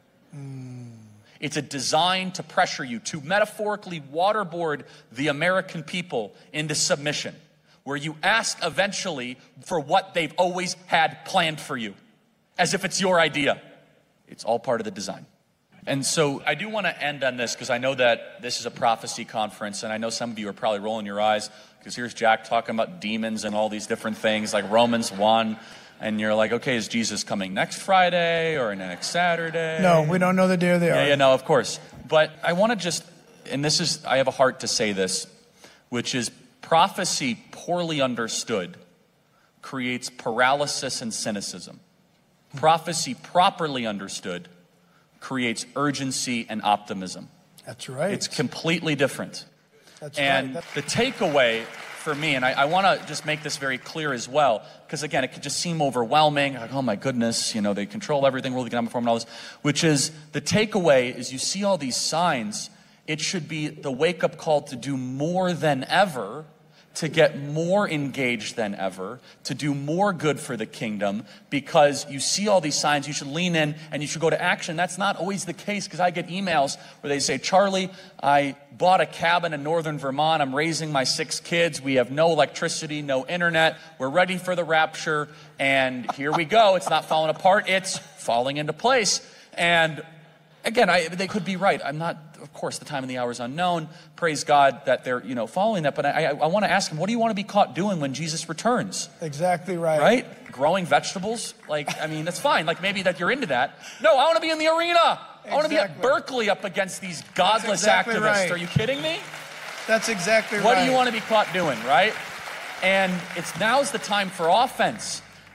[SPEAKER 4] Mm. It's a design to pressure you, to metaphorically waterboard the American people into submission, where you ask eventually for what they've always had planned for you, as if it's your idea. It's all part of the design. And so I do want to end on this because I know that this is a prophecy conference, and I know some of you are probably rolling your eyes because here's Jack talking about demons and all these different things like Romans one, and you're like, okay, is Jesus coming next Friday or next Saturday?
[SPEAKER 2] No, we don't know the day or the hour.
[SPEAKER 4] Yeah, yeah, no, of course. But I want to just, and this is, I have a heart to say this, which is prophecy poorly understood creates paralysis and cynicism. Prophecy properly understood creates urgency and optimism.
[SPEAKER 2] That's right.
[SPEAKER 4] It's completely different.
[SPEAKER 2] That's
[SPEAKER 4] and
[SPEAKER 2] right.
[SPEAKER 4] the takeaway for me, and I, I want to just make this very clear as well, because again, it could just seem overwhelming, like, oh my goodness, you know, they control everything, World Economic Forum and all this, which is, the takeaway is you see all these signs, it should be the wake-up call to do more than ever, to get more engaged than ever, to do more good for the kingdom, because you see all these signs, you should lean in and you should go to action. That's not always the case, because I get emails where they say, Charlie, I bought a cabin in northern Vermont, I'm raising my six kids, we have no electricity, no internet, we're ready for the rapture, and here we go, it's not falling apart, it's falling into place. And again, I, they could be right. I'm not, of course, the time and the hour is unknown. Praise God that they're, you know, following that. But I, I, I want to ask them, what do you want to be caught doing when Jesus returns?
[SPEAKER 2] Exactly right.
[SPEAKER 4] Right? Growing vegetables? Like, I mean, that's fine. Like, maybe that you're into that. No, I want to be in the arena. Exactly. I want to be at Berkeley up against these godless exactly activists. Right. Are you kidding me?
[SPEAKER 2] That's exactly
[SPEAKER 4] what
[SPEAKER 2] right.
[SPEAKER 4] What do you want to be caught doing, right? And it's now's the time for offense.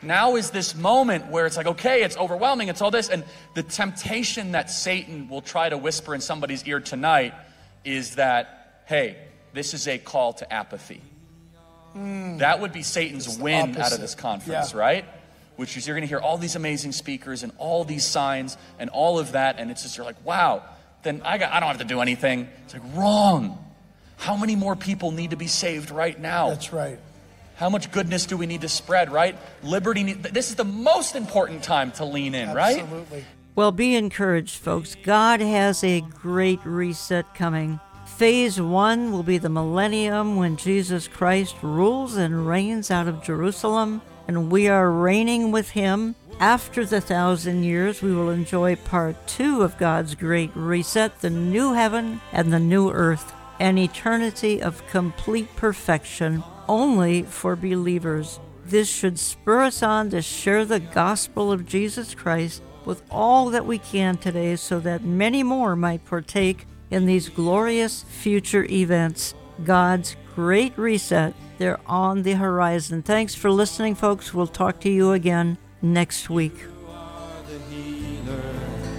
[SPEAKER 4] Now is this moment where it's like, okay, it's overwhelming, it's all this. And the temptation that Satan will try to whisper in somebody's ear tonight is that, hey, this is a call to apathy. Mm. That would be Satan's it's win out of this conference, yeah. right? Which is you're going to hear all these amazing speakers and all these signs and all of that. And it's just, you're like, wow, then I, got, I don't have to do anything. It's like, wrong. How many more people need to be saved right now?
[SPEAKER 2] That's right.
[SPEAKER 4] How much goodness do we need to spread, right? Liberty, need, this is the most important time to lean in, right?
[SPEAKER 2] Absolutely.
[SPEAKER 3] Well, be encouraged, folks. God has a great reset coming. Phase one will be the millennium when Jesus Christ rules and reigns out of Jerusalem, and we are reigning with him. After the thousand years, we will enjoy part two of God's great reset, the new heaven and the new earth, an eternity of complete perfection only for believers. This should spur us on to share the gospel of Jesus Christ with all that we can today so that many more might partake in these glorious future events. God's great reset, they're on the horizon. Thanks for listening, folks. We'll talk to you again next week.
[SPEAKER 5] You are the healer,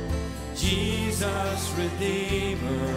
[SPEAKER 5] Jesus Redeemer.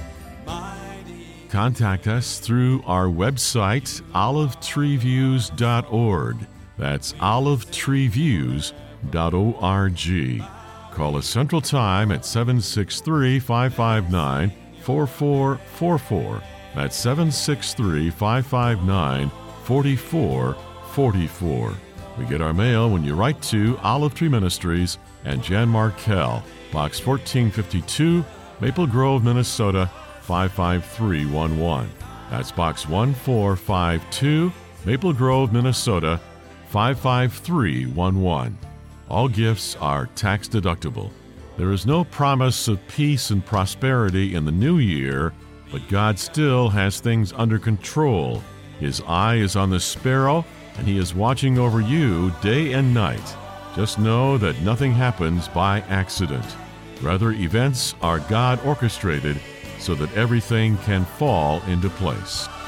[SPEAKER 1] Contact us through our website, olive tree views dot org. That's olive tree views dot org. Call us Central Time at seven six three, five five nine, four four four four. That's seven six three, five five nine, four four four four. We get our mail when you write to Olive Tree Ministries and Jan Markell, Box fourteen fifty-two, Maple Grove, Minnesota, five five three one one. That's Box one four five two, Maple Grove, Minnesota, five five three one one. All gifts are tax deductible. There is no promise of peace and prosperity in the new year, but God still has things under control. His eye is on the sparrow, and he is watching over you day and night. Just know that nothing happens by accident. Rather, events are God orchestrated so that everything can fall into place.